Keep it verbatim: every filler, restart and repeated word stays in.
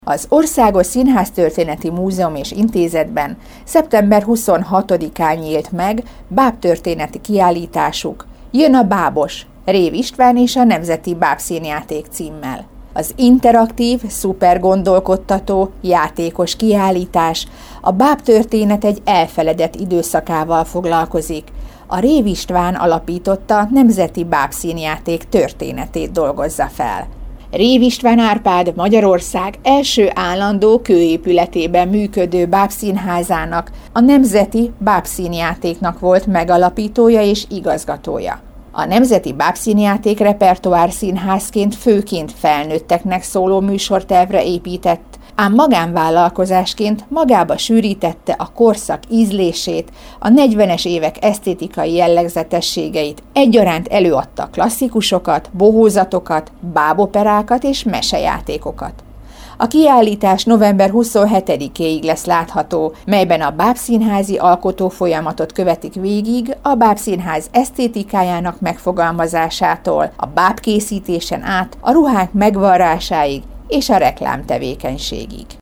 Az Országos Színháztörténeti Múzeum és Intézetben szeptember huszonhatodikán nyílt meg bábtörténeti kiállításuk Jön a bábos, Rév István és a Nemzeti Bábszínjáték címmel. Az interaktív, szupergondolkodtató, játékos kiállítás a bábtörténet egy elfeledett időszakával foglalkozik. A Rév István alapította Nemzeti Bábszínjáték történetét dolgozza fel. Rév István Árpád Magyarország első állandó kőépületében működő bábszínházának, a Nemzeti Bábszínjátéknak volt megalapítója és igazgatója. A Nemzeti Bábszínjáték repertoár színházként főként felnőtteknek szóló műsortervre épített, ám magánvállalkozásként magába sűrítette a korszak ízlését, a negyvenes évek esztétikai jellegzetességeit, egyaránt előadta klasszikusokat, bohózatokat, báboperákat és mesejátékokat. A kiállítás november huszonhetedikéig lesz látható, melyben a bábszínházi alkotófolyamatot követik végig a bábszínház esztétikájának megfogalmazásától, a bábkészítésen át, a ruhák megvarrásáig és a reklámtevékenységig.